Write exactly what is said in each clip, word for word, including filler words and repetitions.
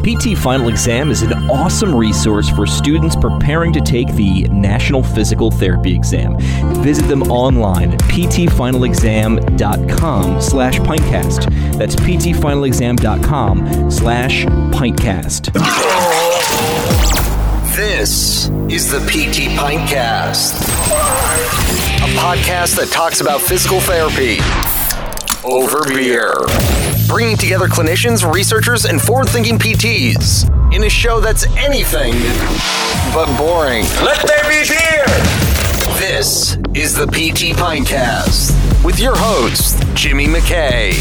P T Final Exam is an awesome resource for students preparing to take the National Physical Therapy Exam. Visit them online at ptfinalexam.com slash pintcast. That's ptfinalexam.com slash pintcast. This is the P T Pintcast, a podcast that talks about physical therapy over beer. Bringing together clinicians, researchers, and forward-thinking P Ts in a show that's anything but boring. Let there be beer! This is the P T Pintcast with your host, Jimmy McKay.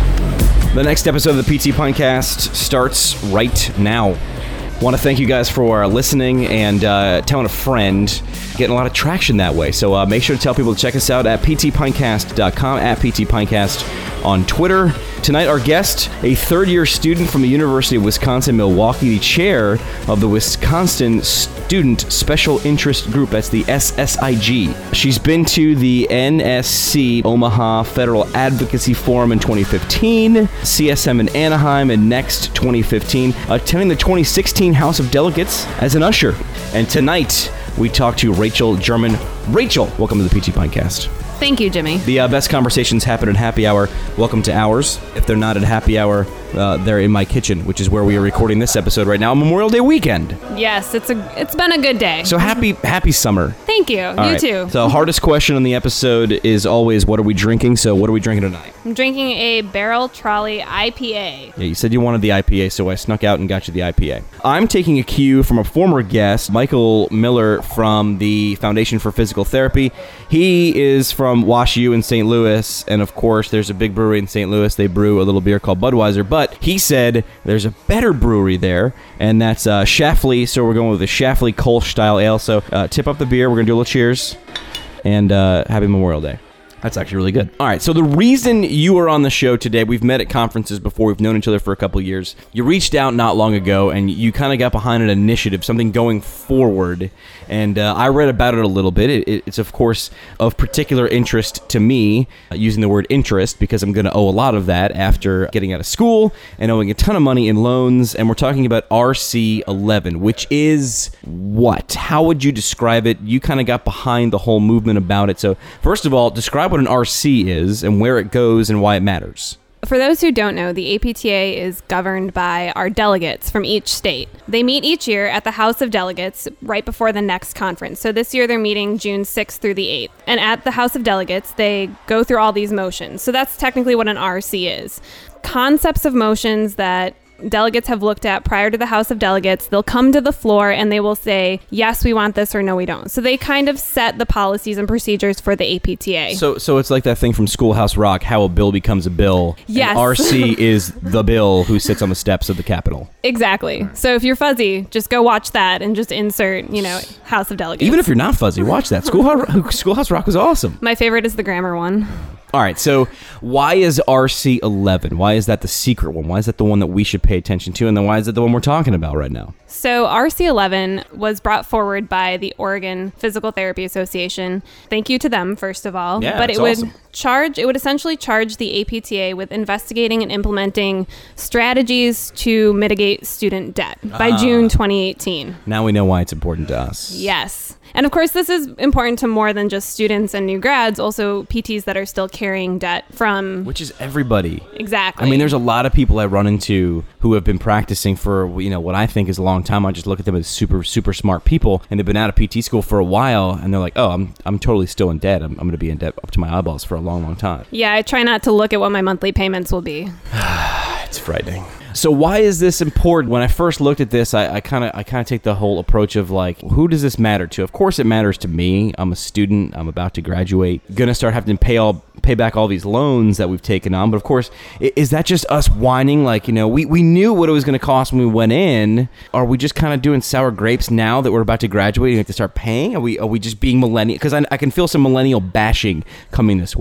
The next episode of the P T Pintcast starts right now. Want to thank you guys for listening and uh, telling a friend. Getting a lot of traction that way. So uh, make sure to tell people to check us out at p t pintcast dot com, at p t pintcast on Twitter. Tonight, our guest, a third-year student from the University of Wisconsin-Milwaukee, the chair of the Wisconsin Student Special Interest Group. That's the S S I G. She's been to the N S C Omaha Federal Advocacy Forum in twenty fifteen, C S M in Anaheim in Next twenty fifteen, attending the twenty sixteen House of Delegates as an usher. And tonight, we talk to Rachel German. Rachel, welcome to the P T Pintcast. Thank you, Jimmy. The uh, best conversations happen at happy hour. Welcome to ours. If they're not at happy hour, uh, they're in my kitchen, which is where we are recording this episode right now, Memorial Day weekend. Yes, it's a it's been a good day. So happy happy summer. Thank you. All you right. too. So hardest question on the episode is always, what are we drinking? So what are we drinking tonight? I'm drinking a Barrel Trolley I P A. Yeah, you said you wanted the I P A, so I snuck out and got you the I P A. I'm taking a cue from a former guest, Michael Miller from the Foundation for Physical Therapy. He is from WashU in Saint Louis, and of course, there's a big brewery in Saint Louis. They brew a little beer called Budweiser, but he said there's a better brewery there, and that's uh, Schlafly, so we're going with the Schlafly Kolsch-style ale. So uh, tip up the beer. We're going to do a little cheers, and uh, happy Memorial Day. That's actually really good. All right, so the reason you are on the show today, we've met at conferences before, we've known each other for a couple of years. You reached out not long ago, and you kind of got behind an initiative, something going forward, and uh, I read about it a little bit. It, it, it's, of course, of particular interest to me, uh, using the word interest, because I'm going to owe a lot of that after getting out of school and owing a ton of money in loans, and we're talking about R C eleven, which is what? How would you describe it? You kind of got behind the whole movement about it, so first of all, describe what an R C is and where it goes and why it matters. For those who don't know, the A P T A is governed by our delegates from each state. They meet each year at the House of Delegates right before the next conference. So this year they're meeting June sixth through the eighth. And at the House of Delegates, they go through all these motions. So that's technically what an R C is. Concepts of motions that delegates have looked at prior to the House of Delegates. They'll come to the floor and they will say, yes, we want this, or no, we don't. So they kind of set the policies and procedures for the A P T A. So so it's like that thing from Schoolhouse Rock, how a bill becomes a bill. Yes. And R C is the bill who sits on the steps of the Capitol. Exactly. So if you're fuzzy, just go watch that and just insert, you know, House of Delegates. Even if you're not fuzzy, watch that. Schoolhouse, Schoolhouse Rock was awesome. My favorite is the grammar one. All right, so why is R C eleven? Why is that the secret one? Why is that the one that we should pay attention to? And then why is it the one we're talking about right now? So R C eleven was brought forward by the Oregon Physical Therapy Association. Thank you to them, first of all. Yeah, but that's it would awesome. charge, it would essentially charge the A P T A with investigating and implementing strategies to mitigate student debt by Ah. June twenty eighteen. Now we know why it's important to us. Yes. And of course, this is important to more than just students and new grads, also P Ts that are still carrying debt from... Which is everybody. Exactly. I mean, there's a lot of people I run into who have been practicing for, you know, what I think is a long time. I just look at them as super, super smart people, and they've been out of P T school for a while, and they're like, oh, I'm I'm totally still in debt. I'm, I'm going to be in debt up to my eyeballs for a long, long time. Yeah, I try not to look at what my monthly payments will be. It's frightening. So why is this important? When I first looked at this, I kind of I kind of take the whole approach of like, who does this matter to? Of course it matters to me. I'm a student. I'm about to graduate. Gonna start having to pay all pay back all these loans that we've taken on. But of course, is that just us whining? Like, you know, we, we knew what it was going to cost when we went in. Are we just kind of doing sour grapes now that we're about to graduate and have to start paying? Are we are we just being millennial? Because I, I can feel some millennial bashing coming this way.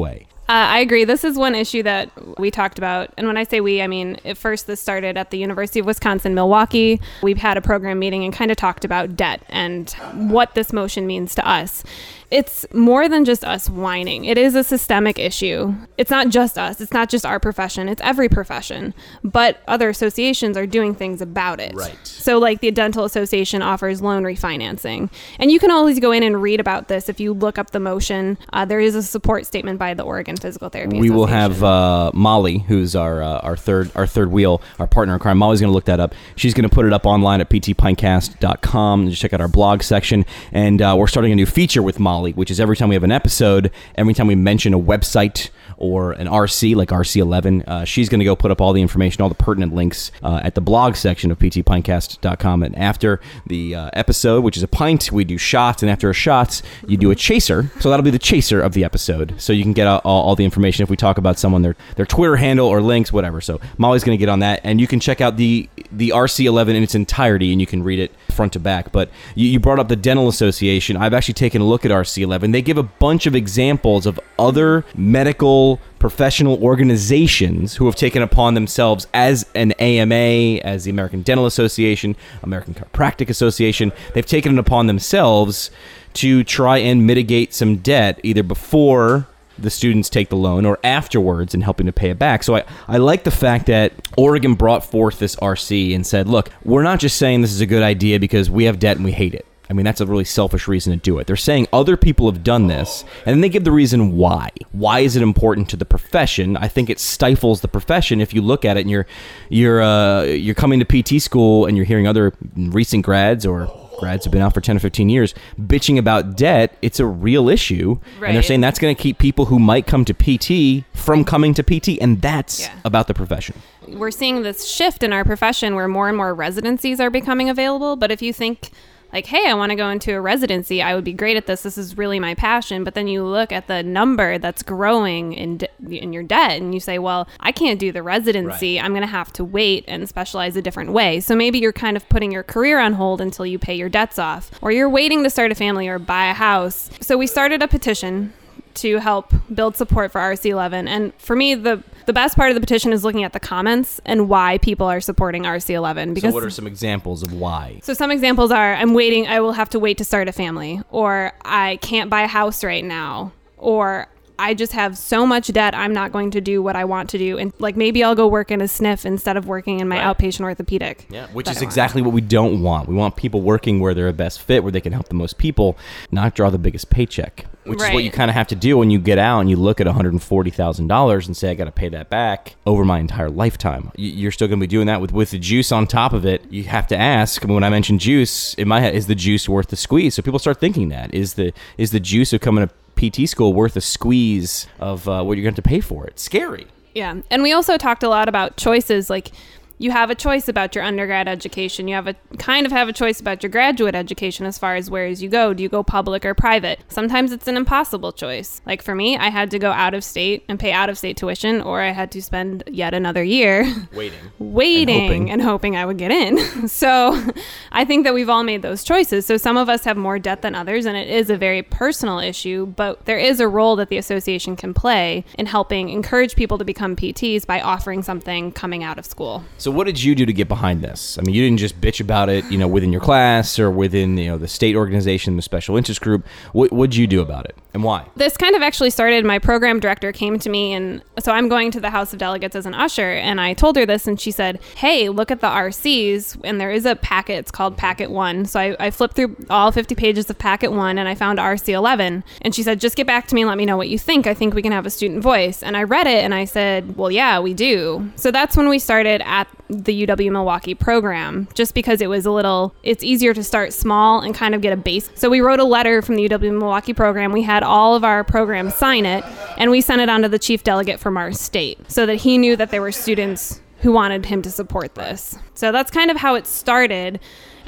Uh, I agree. This is one issue that we talked about. And when I say we, I mean, at first this started at the University of Wisconsin-Milwaukee. We've had a program meeting and kind of talked about debt and what this motion means to us. It's more than just us whining. It is a systemic issue. It's not just us. It's not just our profession. It's every profession. But other associations are doing things about it. Right. So like the Dental Association offers loan refinancing. And you can always go in and read about this if you look up the motion. Uh, there is a support statement by the Oregon Physical Therapy We Association. will have uh, Molly, who's our uh, our third our third wheel, our partner in crime. Molly's going to look that up. She's going to put it up online at p t pinecast dot com. Just check out our blog section. And uh, we're starting a new feature with Molly, which is every time we have an episode, every time we mention a website or an R C, like R C eleven, uh, she's going to go put up all the information, all the pertinent links uh, at the blog section of p t pinecast dot com. And after the uh, episode, which is a pint, we do shots. And after a shots, you do a chaser. So that'll be the chaser of the episode. So you can get all, all the information if we talk about someone, their their Twitter handle or links, whatever. So Molly's going to get on that. And you can check out the, the R C eleven in its entirety, and you can read it front to back. But you, you brought up the Dental Association. I've actually taken a look at R C eleven. They give a bunch of examples of other medical professional organizations who have taken upon themselves as an A M A, as the American Dental Association, American Chiropractic Association. They've taken it upon themselves to try and mitigate some debt either before the students take the loan or afterwards and helping to pay it back. So I, I like the fact that Oregon brought forth this R C and said, look, we're not just saying this is a good idea because we have debt and we hate it. I mean, that's a really selfish reason to do it. They're saying other people have done this, and then they give the reason why. Why is it important to the profession? I think it stifles the profession if you look at it and you're you're uh, you're coming to P T school and you're hearing other recent grads or grads who've been out for ten or fifteen years bitching about debt. It's a real issue, right. And they're saying that's going to keep people who might come to P T from coming to P T, and that's yeah. about the profession. We're seeing this shift in our profession where more and more residencies are becoming available, but if you think like, hey, I want to go into a residency, I would be great at this, this is really my passion, but then you look at the number that's growing in de- in your debt and you say, well, I can't do the residency, right. I'm going to have to wait and specialize a different way. So maybe you're kind of putting your career on hold until you pay your debts off, or you're waiting to start a family or buy a house. So we started a petition to help build support for R C eleven. And for me, the the best part of the petition is looking at the comments and why people are supporting R C eleven. Because so what are some examples of why? So some examples are, I'm waiting, I will have to wait to start a family, or I can't buy a house right now, or I just have so much debt, I'm not going to do what I want to do. And like maybe I'll go work in a S N F instead of working in my right. outpatient orthopedic. Yeah, which is exactly what we don't want. We want people working where they're a best fit, where they can help the most people, not draw the biggest paycheck, which right. is what you kind of have to do when you get out and you look at one hundred forty thousand dollars and say, I got to pay that back over my entire lifetime. You're still going to be doing that with, with the juice on top of it. You have to ask, when I mention juice, in my head, is the juice worth the squeeze? So people start thinking that. Is the, is the juice of coming to P T school worth a squeeze of uh, what you're going to have to pay for it? Scary. Yeah. And we also talked a lot about choices. Like you have a choice about your undergrad education. You have a kind of have a choice about your graduate education as far as where as you go. Do you go public or private? Sometimes it's an impossible choice. Like for me, I had to go out of state and pay out of state tuition, or I had to spend yet another year waiting, waiting and hoping. and hoping I would get in. So I think that we've all made those choices. So some of us have more debt than others, and it is a very personal issue, but there is a role that the association can play in helping encourage people to become P Ts by offering something coming out of school. So what did you do to get behind this? I mean, you didn't just bitch about it, you know, within your class or within, you know, the state organization, the special interest group. What what'd you do about it, and why? This kind of actually started, my program director came to me, and so I'm going to the House of Delegates as an usher, and I told her this, and she said, hey, look at the R Cs, and there is a packet, it's called Packet one. So I, I flipped through all fifty pages of Packet one, and I found R C eleven, and she said, just get back to me and let me know what you think. I think we can have a student voice. And I read it, and I said, well, yeah, we do. So that's when we started at the U W Milwaukee program, just because it was a little, it's easier to start small and kind of get a base. So we wrote a letter from the U W Milwaukee program. We had all of our programs sign it, and we sent it on to the chief delegate from our state so that he knew that there were students who wanted him to support this. So that's kind of how it started.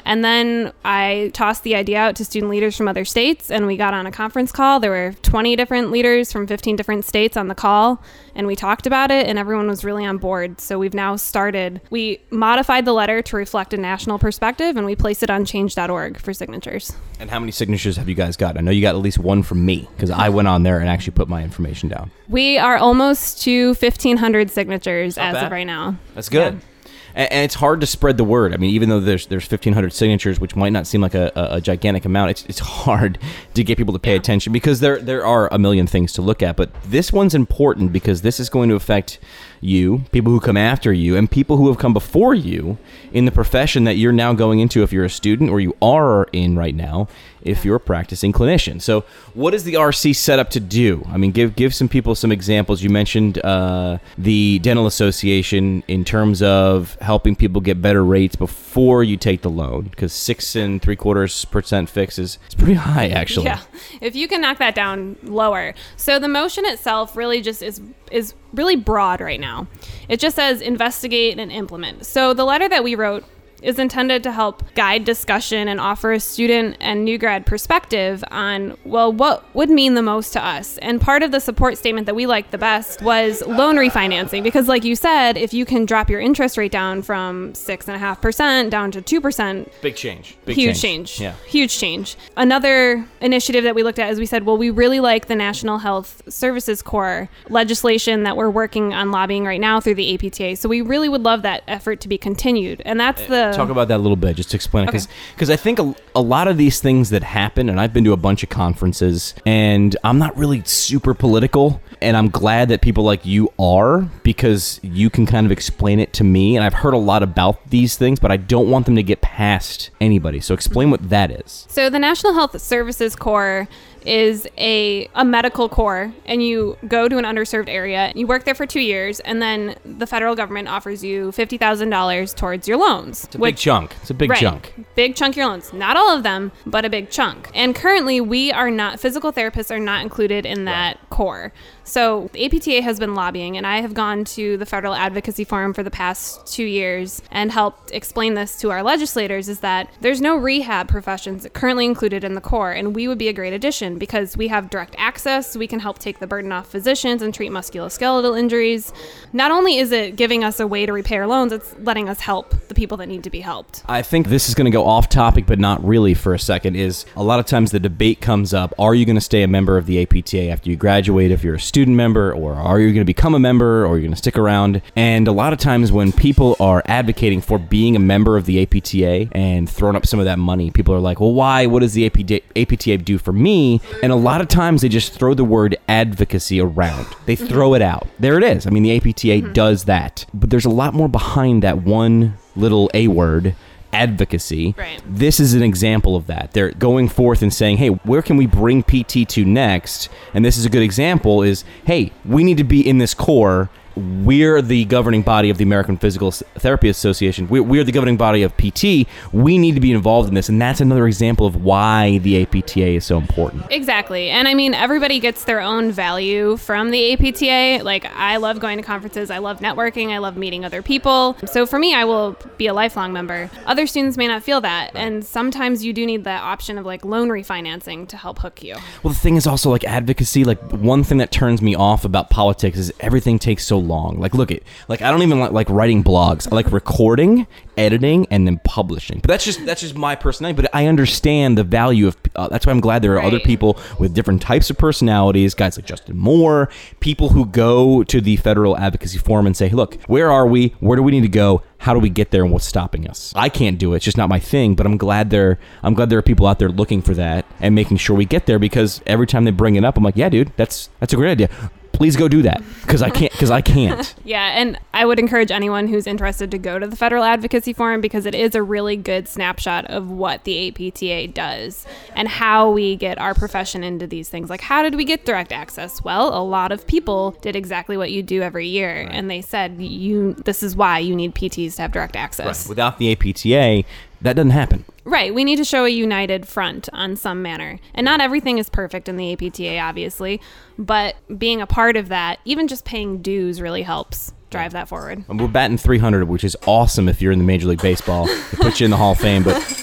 And then I tossed the idea out to student leaders from other states, and we got on a conference call. There were twenty different leaders from fifteen different states on the call, and we talked about it, and everyone was really on board. So we've now started, we modified the letter to reflect a national perspective, and we placed it on change dot org for signatures. And how many signatures have you guys got? I know you got at least one from me, because I went on there and actually put my information down. We are almost to fifteen hundred signatures Not as bad. of right now. That's good. Yeah. And, and it's hard to spread the word. I mean, even though there's there's fifteen hundred signatures, which might not seem like a, a, a gigantic amount, it's it's hard to get people to pay Yeah. attention because there there are a million things to look at. But this one's important because this is going to affect you, people who come after you, and people who have come before you in the profession that you're now going into if you're a student or you are in right now if you're a practicing clinician. So what is the R C set up to do? I mean, give give some people some examples. You mentioned uh, the Dental Association in terms of helping people get better rates before you take the loan, because six and three quarters percent fix is, is pretty high, actually. Yeah, if you can knock that down lower. So the motion itself really just is is really broad right now. It just says investigate and implement. So the letter that we wrote is intended to help guide discussion and offer a student and new grad perspective on, well, what would mean the most to us. And part of the support statement that we liked the best was loan refinancing, because like you said, if you can drop your interest rate down from six and a half percent down to two percent, Big change. Big huge change. change. Yeah. Huge change. Another initiative that we looked at is we said, well, we really like the National Health Services Corps legislation that we're working on lobbying right now through the A P T A. So we really would love that effort to be continued. And that's the... Talk about that a little bit, just to explain it, because Okay. because I think a, a lot of these things that happen, and I've been to a bunch of conferences, and I'm not really super political, and I'm glad that people like you are, because you can kind of explain it to me, and I've heard a lot about these things, but I don't want them to get past anybody. So explain what that is. So the National Health Services Corps is a, a medical corps, and you go to an underserved area, you work there for two years, and then the federal government offers you fifty thousand dollars towards your loans. It's a big chunk. It's a big Right. chunk. Big chunk of your loans. Not all of them, but a big chunk. And currently, we are not, physical therapists are not included in that core. So the A P T A has been lobbying, and I have gone to the Federal Advocacy Forum for the past two years and helped explain this to our legislators, is that there's no rehab professions currently included in the core, and we would be a great addition because we have direct access. We can help take the burden off physicians and treat musculoskeletal injuries. Not only is it giving us a way to repay our loans, it's letting us help the people that need to be helped. I think this is going to go off topic, but not really for a second, is a lot of times the debate comes up, are you going to stay a member of the A P T A after you graduate if you're a student member, or are you going to become a member, or are you going to stick around? And a lot of times when people are advocating for being a member of the A P T A and throwing up some of that money, people are like, well, why? What does the A P T A do for me? And a lot of times they just throw the word advocacy around. They throw it out. There it is. I mean, the A P T A mm-hmm. does that. But there's a lot more behind that one little A word, advocacy. Right. This is an example of that. They're going forth and saying, hey, where can we bring P T to next? And this is a good example is, hey, we need to be in this core. We're the governing body of the American Physical Therapy Association. We're, we're the governing body of P T. We need to be involved in this. And that's another example of why the A P T A is so important. Exactly. And I mean, everybody gets their own value from the A P T A. Like, I love going to conferences. I love networking. I love meeting other people. So for me, I will be a lifelong member. Other students may not feel that. And sometimes you do need that option of like loan refinancing to help hook you. Well, the thing is also like advocacy. Like, one thing that turns me off about politics is everything takes so long. Like, look at, like, I don't even like, like writing blogs. I like recording, editing, and then publishing. But that's just that's just my personality. But I understand the value of. Uh, that's why I'm glad there are Right. other people with different types of personalities. Guys like Justin Moore, people who go to the Federal Advocacy Forum and say, hey, look, where are we? Where do we need to go? How do we get there, and what's stopping us? I can't do it. It's just not my thing. But I'm glad there. I'm glad there are people out there looking for that and making sure we get there. Because every time they bring it up, I'm like, yeah, dude, that's that's a great idea. Please go do that, because I can't. Because I can't. Yeah, and I would encourage anyone who's interested to go to the Federal Advocacy Forum, because it is a really good snapshot of what the A P T A does and how we get our profession into these things. Like, how did we get direct access? Well, a lot of people did exactly what you do every year, right. And they said, "You, this is why you need P Ts to have direct access." Right. Without the A P T A, that doesn't happen. Right. We need to show a united front on some manner. And not everything is perfect in the A P T A, obviously. But being a part of that, even just paying dues really helps drive that forward. We're batting three hundred, which is awesome if you're in the Major League Baseball. They put you in the Hall of Fame. But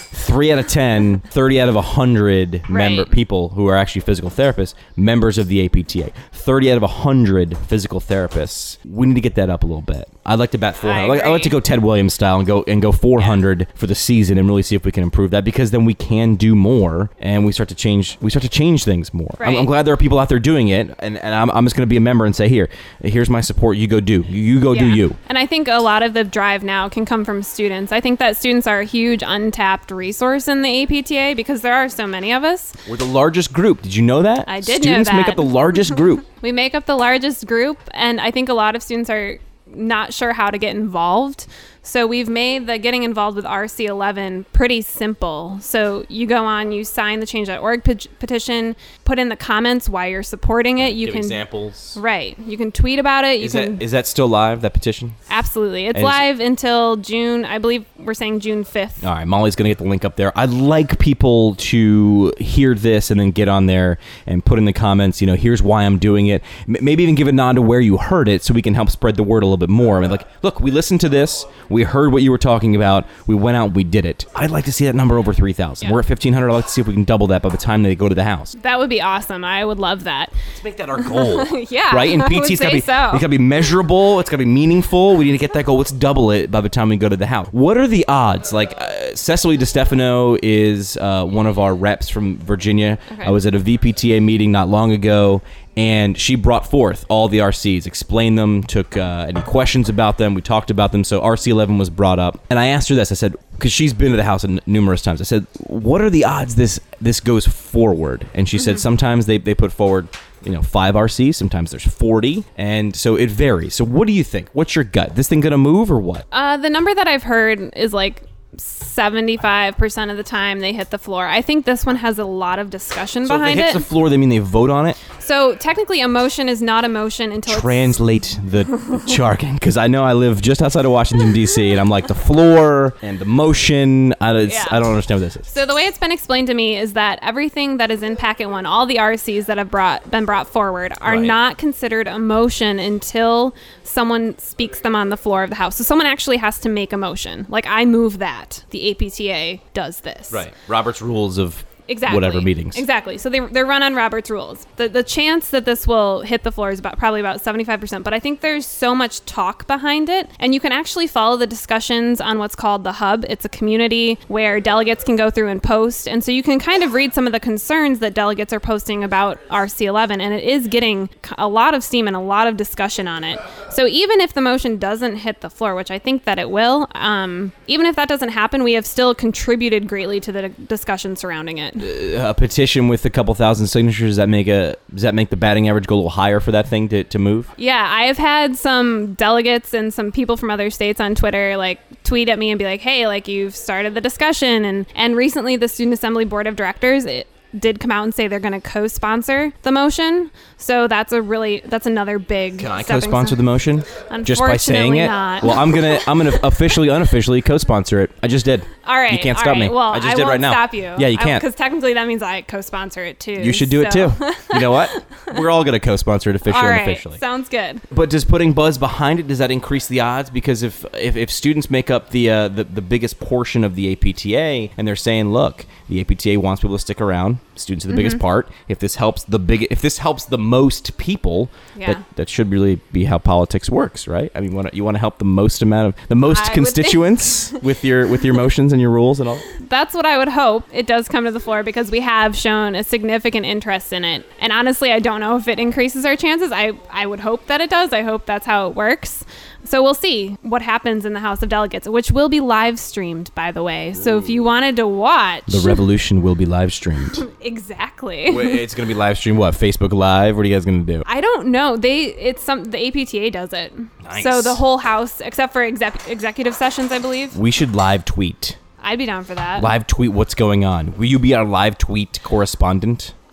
three out of ten, thirty out of one hundred member Right. people who are actually physical therapists, members of the A P T A. thirty out of one hundred physical therapists. We need to get that up a little bit. I'd like to bat four hundred. I I'd like, I'd like to agree. go Ted Williams style and go and go four hundred for the season and really see if we can improve that, because then we can do more and we start to change we start to change things more. I'm, Right. I'm glad there are people out there doing it, and, and I'm, I'm just going to be a member and say, here, here's my support. You go do. You, you go do Yeah. you. And I think a lot of the drive now can come from students. I think that students are a huge untapped resource in the A P T A because there are so many of us. We're the largest group. Did you know that? I did know Students make that. up the largest group. We make up the largest group, and I think a lot of students are not sure how to get involved. So we've made the getting involved with R C eleven pretty simple. So you go on, you sign the change dot org pet- petition, put in the comments why you're supporting it. You Give can examples. Right. You can tweet about it. You Is can that is that still live, that petition? absolutely. It's And is- live until June. I believe we're saying June fifth. All right, Molly's going to get the link up there. I'd like people to hear this and then get on there and put in the comments, you know, here's why I'm doing it. M- maybe even give a nod to where you heard it so we can help spread the word a little bit more. I mean, like, look, we listened to this. We heard what you were talking about. We went out, we did it. I'd like to see that number over three thousand. Yeah. We're at fifteen hundred. I'd like to see if we can double that by the time they go to the house. That would be awesome. I would love that. Let's make that our goal. Yeah, Right? And I P would T's got to say be, so. it's got to be measurable. It's got to be meaningful. We need to get that goal. Let's double it by the time we go to the house. What are the odds? Like, uh, Cecily DeStefano is uh, one of our reps from Virginia. Okay. I was at a V P T A meeting not long ago, and she brought forth all the R Cs, explained them, took uh, any questions about them. We talked about them. So R C eleven was brought up. And I asked her this. I said, because she's been to the house n- numerous times. I said, what are the odds this this goes forward? And she said sometimes they, they put forward, you know, five R Cs. Sometimes there's forty. And so it varies. So what do you think? What's your gut? This thing going to move or what? Uh, the number that I've heard is like seventy-five percent of the time they hit the floor. I think this one has a lot of discussion So if behind it hits it. the floor, they mean they vote on it? So technically a motion is not a motion until it's Translate the jargon, because I know I live just outside of Washington, D C, and I'm like, the floor and the motion, I, it's, Yeah. I don't understand what this is. So the way it's been explained to me is that everything that is in packet one, all the R Cs that have brought been brought forward, are Right. not considered a motion until someone speaks them on the floor of the house. So someone actually has to make a motion. Like, I move that. The A P T A does this. Right. Robert's rules of Exactly. whatever meetings. Exactly. So they, they're run on Robert's rules. The the chance that this will hit the floor is about probably about seventy-five percent. But I think there's so much talk behind it. And you can actually follow the discussions on what's called the Hub. It's a community where delegates can go through and post. And so you can kind of read some of the concerns that delegates are posting about R C eleven. And it is getting a lot of steam and a lot of discussion on it. So even if the motion doesn't hit the floor, which I think that it will, um, even if that doesn't happen, we have still contributed greatly to the discussion surrounding it. A petition with a couple thousand signatures, does that make a does that make the batting average go a little higher for that thing to, to move? Yeah, I have had some delegates and some people from other states on Twitter like tweet at me and be like, "Hey, like you've started the discussion." And and recently the Student Assembly Board of Directors it did come out and say they're going to co-sponsor the motion. So that's a really that's another big. Can I stepping co-sponsor stone. the motion? Just by saying Unfortunately it? not. Well, I'm gonna I'm gonna officially unofficially co-sponsor it. I just did. All right, You can't all stop right. me. Well, I just I did won't right now. stop you. Yeah, you can't. Because technically that means I co-sponsor it too. You should do it so- too. You know what? We're all gonna co-sponsor it officially All and right, unofficially. sounds good. But does putting buzz behind it, does that increase the odds? Because if if, if students make up the, uh, the the biggest portion of the A P T A and they're saying, look, the A P T A wants people to stick around, students are the Mm-hmm. biggest part. If this helps the big, if this helps the most people, Yeah. that, that should really be how politics works, right? I mean, wanna, you want to help the most amount of the most I would constituents with your with your motions and your rules and all. That's what I would hope it does come to the floor because we have shown a significant interest in it. And honestly, I don't know if it increases our chances. I, I would hope that it does. I hope that's how it works. So we'll see what happens in the House of Delegates, which will be live streamed, by the way. So if you wanted to watch. The revolution will be live streamed. Exactly. It's going to be live streamed. What, Facebook Live? What are you guys going to do? I don't know. They it's some the A P T A does it. Nice. So the whole house, except for exec, executive sessions, I believe. We should live tweet. I'd be down for that. Live tweet what's going on. Will you be our live tweet correspondent?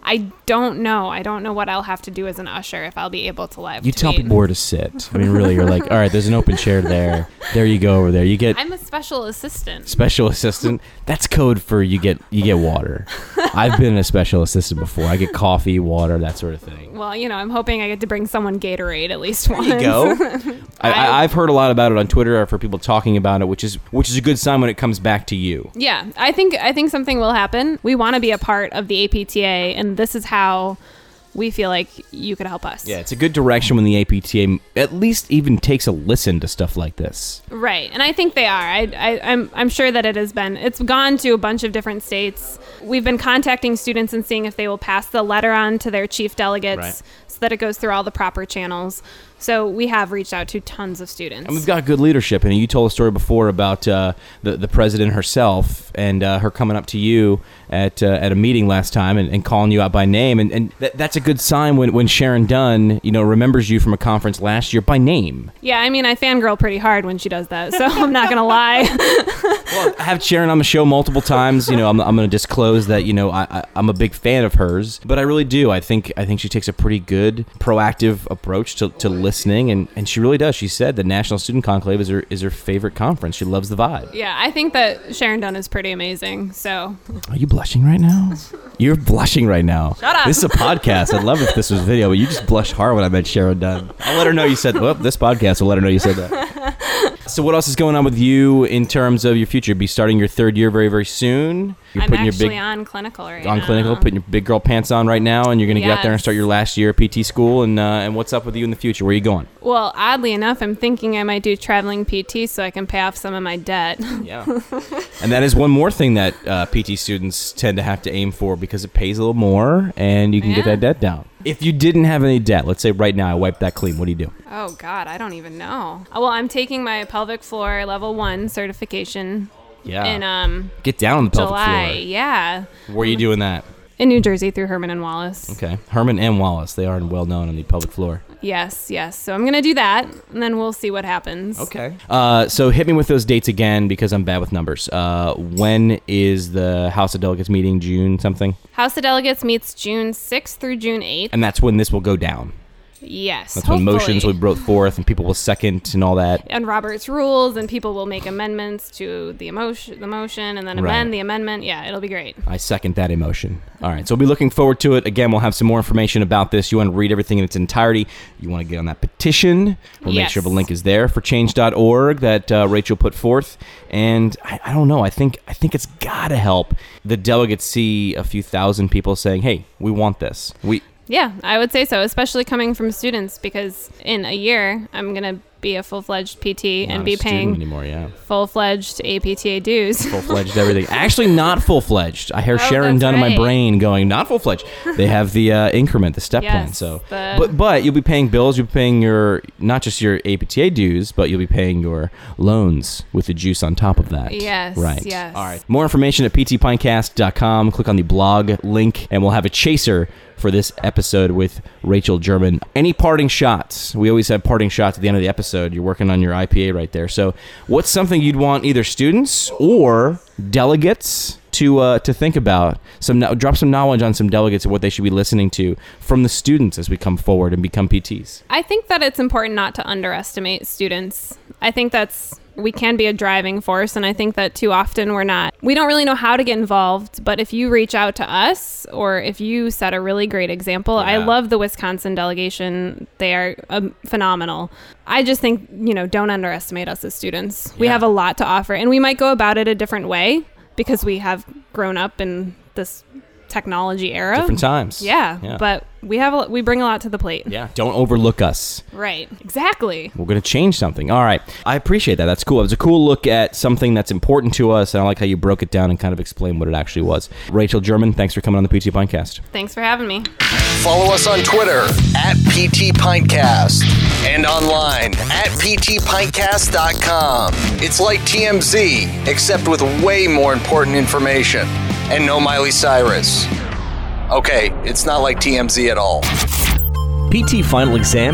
I don't know. I don't know what I'll have to do as an usher if I'll be able to live You tweet. tell people where to sit. I mean, really, you're like, all right, there's an open chair there. There you go over there. You get I'm a special assistant. special assistant. That's code for you get you get water. I've been a special assistant before. I get coffee, water, that sort of thing. Well, you know, I'm hoping I get to bring someone Gatorade at least once. There you go. I, I, I've heard a lot about it on Twitter for people talking about it, which is which is a good sign when it comes back to you. Yeah, I think I think something will happen. We want to be a part of the A P T A, and this is how we feel like you could help us. Yeah, it's a good direction when the A P T A at least even takes a listen to stuff like this. Right, and I think they are. I, I, I'm I'm sure that it has been. It's gone to a bunch of different states. We've been contacting students and seeing if they will pass the letter on to their chief delegates Right. so that it goes through all the proper channels. So we have reached out to tons of students. And we've got good leadership. And you told a story before about uh, the the president herself and uh, her coming up to you at uh, at a meeting last time and, and calling you out by name. And, and that, that's a good sign when, when Sharon Dunn, you know, remembers you from a conference last year by name. Yeah, I mean, I fangirl pretty hard when she does that, so I'm not going to lie. Well, I have Sharon on the show multiple times. You know, I'm, I'm going to disclose that, you know, I, I, I'm a big fan of hers. But I really do. I think I think she takes a pretty good, proactive approach to, to listening. And, and she really does. She said the National Student Conclave is her, is her favorite conference. She loves the vibe. Yeah, I think that Sharon Dunn is pretty amazing, so... Are you blushing right now? You're blushing right now. Shut up. This is a podcast. I'd love if this was video, but you just blushed hard when I met Sharon Dunn. I'll let her know you said, well, this podcast will let her know you said that. So what else is going on with you in terms of your future? You'll be starting your third year very, very soon. You're I'm putting actually your big, on clinical right on now. clinical, putting your big girl pants on right now, and you're going to get out there and Yes. start your last year at P T school. And uh, and what's up with you in the future? Where are you going? Well, oddly enough, I'm thinking I might do traveling P T so I can pay off some of my debt. Yeah. And that is one more thing that uh, P T students tend to have to aim for because it pays a little more and you can get Yeah. that debt down. If you didn't have any debt, let's say right now I wipe that clean, what do you do? Oh, God, I don't even know. Oh, well, I'm taking my pelvic floor level one certification Yeah. in um Get down on the pelvic July. floor. Yeah. Where are you doing that? In New Jersey through Herman and Wallace. Okay. Herman and Wallace, they are well known on the pelvic floor. Yes, yes. So I'm going to do that, and then we'll see what happens. Okay. Uh, so hit me with those dates again because I'm bad with numbers. Uh, when is the House of Delegates meeting? June something? House of Delegates meets June sixth through June eighth. And that's when this will go down. Yes, That's when motions will hopefully. be brought forth and people will second and all that. And Robert's rules, and people will make amendments to the emotion, the motion, and then Right. amend the amendment. Yeah, it'll be great. I second that emotion. All right, so we'll be looking forward to it. Again, we'll have some more information about this. You want to read everything in its entirety. You want to get on that petition. We'll make Yes. sure the link is there for change dot org that uh, Rachel put forth. And I, I don't know. I think I think it's got to help the delegates see a few thousand people saying, "Hey, we want this." We Yeah, I would say so, especially coming from students, because in a year I'm gonna be a full-fledged P T not and a be student paying anymore. Yeah. full-fledged A P T A dues. Full-fledged everything. Actually, not full-fledged. I hear Oh, Sharon that's Dunn in my right. brain going, not full-fledged. They have the uh, increment, the step Yes, plan. So, the- but but you'll be paying bills. You'll be paying your not just your A P T A dues, but you'll be paying your loans with the juice on top of that. Yes, Right. yes. All right. More information at p t pinecast dot com. Click on the blog link, and we'll have a chaser for this episode with Rachel German. Any parting shots? We always have parting shots at the end of the episode. You're working on your I P A right there. So what's something you'd want either students or delegates to uh, to think about? Some no- Drop some knowledge on some delegates and what they should be listening to from the students as we come forward and become P Ts. I think that it's important not to underestimate students. I think that's we can be a driving force, and I think that too often we're not. We don't really know how to get involved, but if you reach out to us or if you set a really great example, I Yeah. love the Wisconsin delegation. They are um, phenomenal. I just think, you know, don't underestimate us as students. We Yeah. have a lot to offer, and we might go about it a different way because we have grown up in this technology era. Different times. Yeah, Yeah. but we have a, we bring a lot to the plate. Yeah. Don't overlook us. Right. Exactly. We're going to change something. All right. I appreciate that. That's cool. It was a cool look at something that's important to us, and I like how you broke it down and kind of explained what it actually was. Rachel German, thanks for coming on the P T Pinecast. Thanks for having me. Follow us on Twitter at P T Pinecast and online at p t pinecast dot com. It's like T M Z, except with way more important information. And no Miley Cyrus. Okay, it's not like T M Z at all. P T Final Exam is an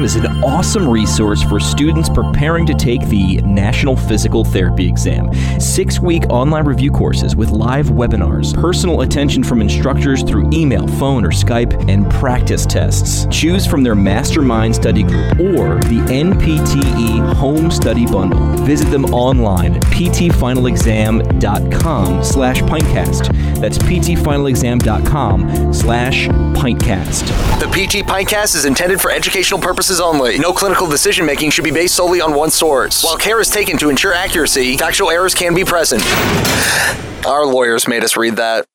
awesome resource for students preparing to take the National Physical Therapy exam. Six-week online review courses with live webinars, personal attention from instructors through email, phone, or Skype, and practice tests. Choose from their Mastermind Study Group or the N P T E Home Study Bundle. Visit them online at p t final exam dot com slash pintcast. That's p t final exam dot com slash pintcast. The P T Pintcast is intended for educational purposes only. No clinical decision-making should be based solely on one source. While care is taken to ensure accuracy, factual errors can be present. Our lawyers made us read that.